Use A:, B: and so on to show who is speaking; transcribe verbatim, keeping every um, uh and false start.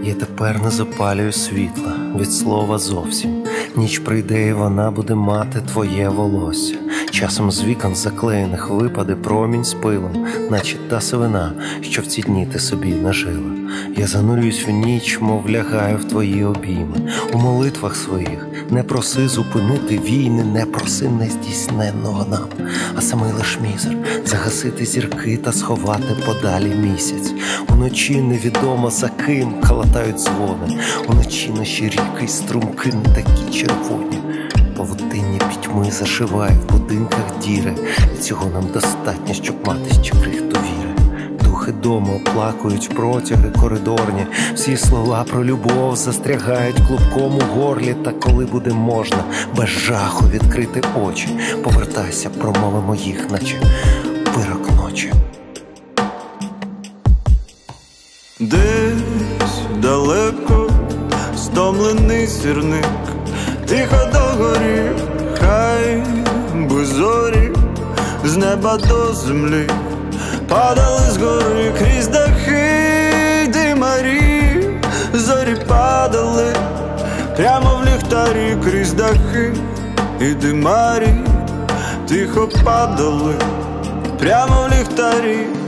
A: Я тепер не запалюю світла від слова зовсім. Ніч прийде, і вона буде мати твоє волосся. Часом з вікон заклеєних випаде промінь з пилом, наче та сивина, що в ці дні ти собі нажила. Я занурююсь в ніч, мов лягаю в твої обійми. У молитвах своїх не проси зупинити війни, не проси нездійсненного нам, а самий лиш мізер загасити зірки та сховати подалі місяць. Уночі невідомо за ким калатають дзвони, уночі наші ріки й струмки не такі червоні. Павутиння пітьми зашиває в будинках діри, і цього нам достатньо, щоб мати ще крихту віри. Духи дому оплакують протяги коридорні, всі слова про любов застрягають клубком у горлі. Та коли буде можна без жаху відкрити очі, повертайся, промовимо їх, наче вирок ночі.
B: Десь далеко стомлений сірник тихо догорів, хай би зорі з неба до землі падали згори крізь дахи димарі. Зорі падали прямо в ліхтарі крізь дахи і димарі, тихо падали прямо в ліхтарі.